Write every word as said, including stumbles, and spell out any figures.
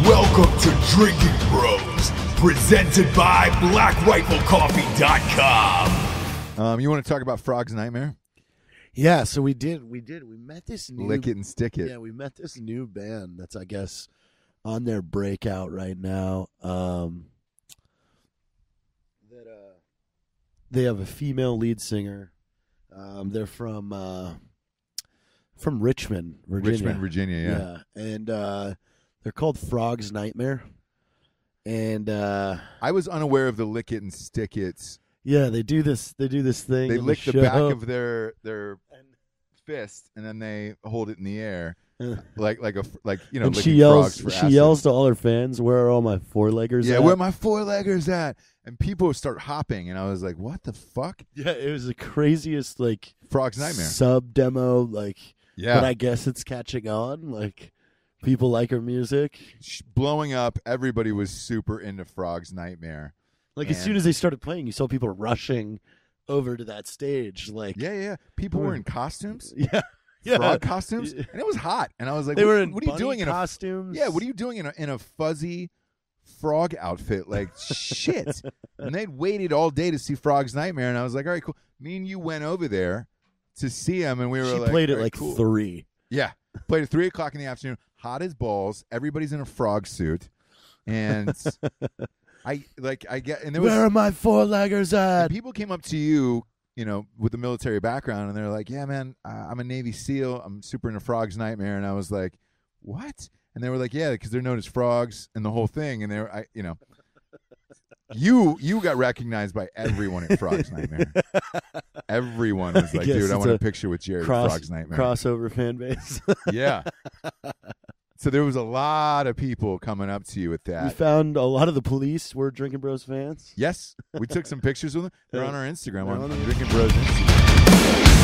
Welcome to Drinking Bros, presented by black rifle coffee dot com. Um, you want to talk about Frog's Nightmare? Yeah, so we did. We did. We met this new. Lick it and stick it. Yeah, we met this new band that's, I guess, on their breakout right now. Um, that uh, they have a female lead singer. Um, they're from uh, from Richmond, Virginia. Richmond, Virginia. Yeah, yeah. and uh, they're called Frog's Nightmare. And uh, I was unaware of the lick it and stick it. Yeah, they do this. They do this thing. They in lick the, the show. back of their their fist, and then they hold it in the air, like like a like you know. And licking she yells. frogs for She acid. yells to all her fans, "Where are all my four-leggers Yeah, at?" where are my four-leggers at? And people start hopping, and I was like, "What the fuck?" Yeah, it was the craziest like Frog's Nightmare sub demo. Like, yeah, but I guess it's catching on. Like, people like her music. Blowing up. Everybody was super into Frog's Nightmare. Like, and as soon as they started playing, you saw people rushing over to that stage. Like, yeah, yeah, people were in costumes. Yeah. Yeah. Frog costumes, and it was hot. And I was like, they what, were in what are you doing in costumes? a yeah? What are you doing in a in a fuzzy frog outfit? Like shit. And they'd waited all day to see Frog's Nightmare, and I was like, all right, cool. Me and you went over there to see him, and we were She like, played all at right, like cool. three. Yeah, played at three o'clock in the afternoon. Hot as balls. Everybody's in a frog suit, and I like I get and there was Where are my four-leggers at? and people came up to you. You know, with the military background, and they're like, yeah, man, uh, I'm a Navy SEAL. I'm super into Frog's Nightmare. And I was like, what? And they were like, yeah, because they're known as frogs and the whole thing. And they're, I, you know, you you got recognized by everyone at Frog's Nightmare. Everyone was like, Yes, dude, I it's want a a picture with Jerry Cross, at Frog's Nightmare. Crossover fan base. Yeah. So there was a lot of people coming up to you with We that. found a lot of the police were Drinking Bros fans. Yes, we took some pictures with them. They're Yeah. on our Instagram, They're on, on on the- Drinking Bros Instagram.